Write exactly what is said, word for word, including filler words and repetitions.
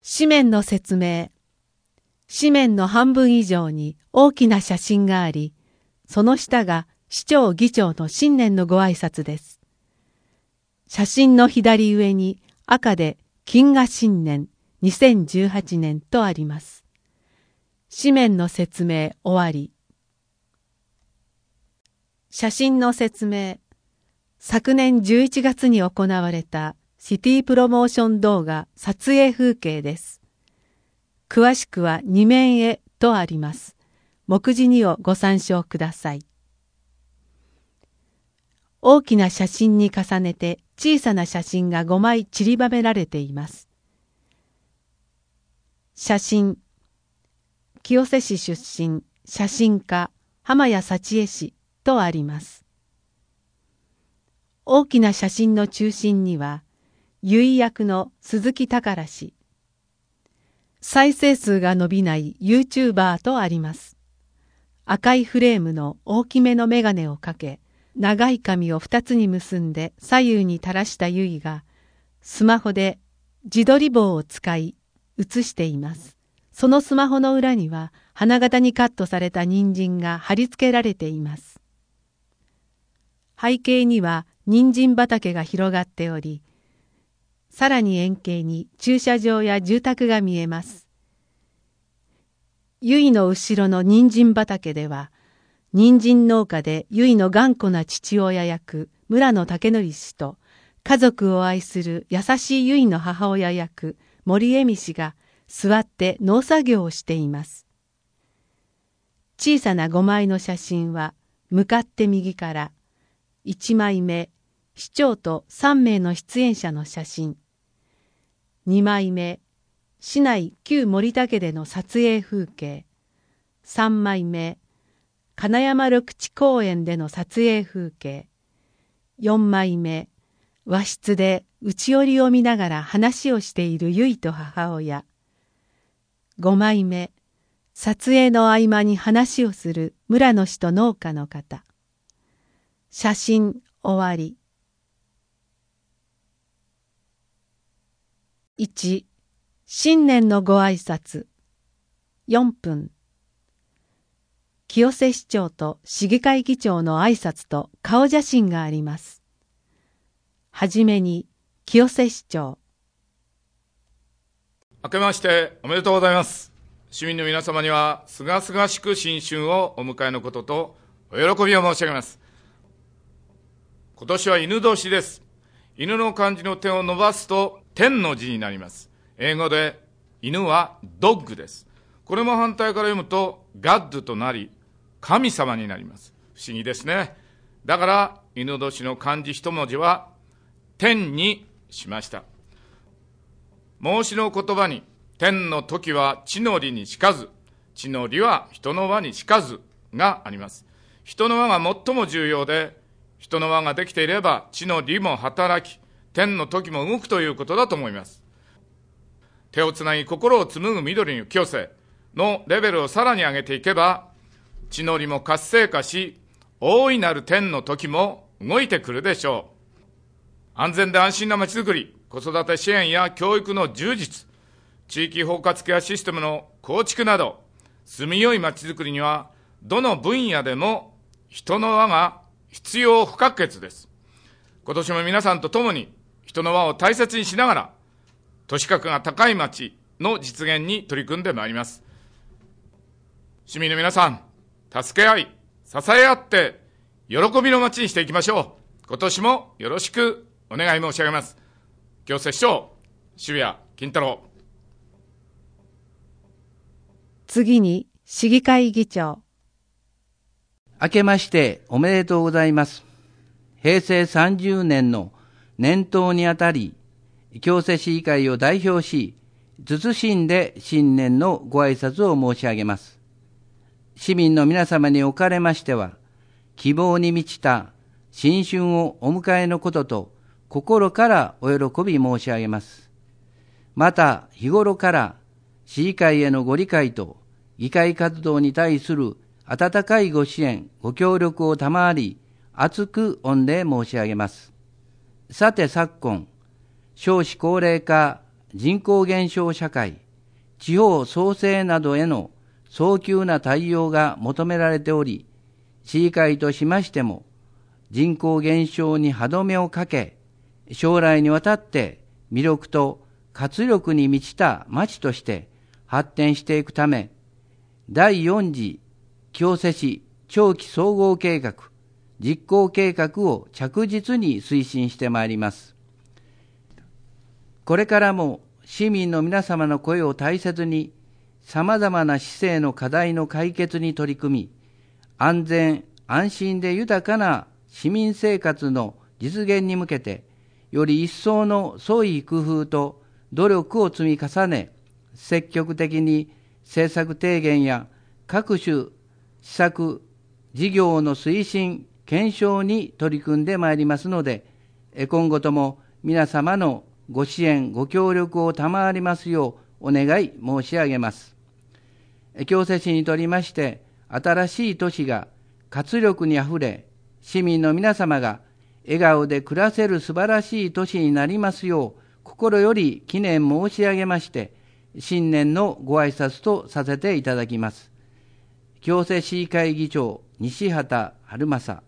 紙面の説明。紙面の半分以上に大きな写真があり、その下が市長議長の新年のご挨拶です。写真の左上に赤で金河新年にせんじゅうはちねんとあります。紙面の説明終わり。写真の説明。昨年じゅういちがつに行われたシティプロモーション動画撮影風景です。詳しくはに面へとあります。目次にをご参照ください。大きな写真に重ねて小さな写真がごまい散りばめられています。写真。清瀬市出身、写真家、浜谷幸恵氏とあります。大きな写真の中心には、結役の鈴木宝氏。再生数が伸びない YouTuber とあります。赤いフレームの大きめのメガネをかけ、長い髪を二つに結んで左右に垂らした結衣が、スマホで自撮り棒を使い写しています。そのスマホの裏には花形にカットされた人参が貼り付けられています。背景には人参畑が広がっており、さらに円形に駐車場や住宅が見えます。結衣の後ろの人参畑では、人参農家で結衣の頑固な父親役村野武則氏と、家族を愛する優しい結衣の母親役森恵美氏が座って農作業をしています。小さなごまいの写真は向かって右からいちまいめ、市長とさんめいの出演者の写真、にまいめ、市内旧森田家での撮影風景、さんまいめ、金山緑地公園での撮影風景、よんまいめ、和室で内織を見ながら話をしている結衣と母親、ごまいめ、撮影の合間に話をする村野氏と農家の方。写真終わり。いち、新年のご挨拶。よんぷん。清瀬市長と市議会議長の挨拶と顔写真があります。はじめに、清瀬市長。 明けましておめでとうございます。市民の皆様には、すがすがしく新春をお迎えのことと、お喜びを申し上げます。今年は犬年です。犬の漢字の手を伸ばすと、天の字になります。英語で、犬はドッグです。これも反対から読むと、ガッドとなり、神様になります。不思議ですね。だから、犬年の漢字一文字は、天にしました。孟子の言葉に、天の時は地の利にしかず、地の利は人の輪にしかずがあります。人の輪が最も重要で、人の輪ができていれば地の利も働き、天の時も動くということだと思います。手をつなぎ心を紡ぐ緑の清瀬のレベルをさらに上げていけば、地の利も活性化し、大いなる天の時も動いてくるでしょう。安全で安心なまちづくり、子育て支援や教育の充実、地域包括ケアシステムの構築など、住みよいまちづくりには、どの分野でも人の輪が必要不可欠です。今年も皆さんと共に人の輪を大切にしながら、都市格が高い町の実現に取り組んでまいります。市民の皆さん、助け合い、支え合って、喜びの町にしていきましょう。今年もよろしくお願い申し上げます。清瀬市長、渋谷金太郎。 次に、市議会議長。 明けましておめでとうございます。へいせいさんじゅうねんの年頭にあたり、清瀬市議会を代表し、謹んで新年のご挨拶を申し上げます。市民の皆様におかれましては、希望に満ちた新春をお迎えのことと、心からお喜び申し上げます。また、日頃から市議会へのご理解と議会活動に対する温かいご支援、ご協力を賜り、厚く御礼申し上げます。さて昨今、少子高齢化、 人口減少社会、地方創生などへの早急な対応が求められており、市議会としましても、人口減少に歯止めをかけ、将来にわたって魅力と活力に満ちた町として発展していくため、だいよん次京瀬市長期総合計画、実行計画を着実に推進してまいります。これからも市民の皆様の声を大切に、様々な市政の課題の解決に取り組み、安全・安心で豊かな市民生活の実現に向けて、より一層の創意工夫と努力を積み重ね、積極的に政策提言や各種施策、事業の推進、検証に取り組んでまいりますので、今後とも皆様のご支援、ご協力を賜りますようお願い申し上げます。京瀬市にとりまして、新しい都市が活力にあふれ、市民の皆様が笑顔で暮らせる素晴らしい都市になりますよう、心より祈念申し上げまして、新年のご挨拶とさせていただきます。京瀬市議会議長、西畑春正。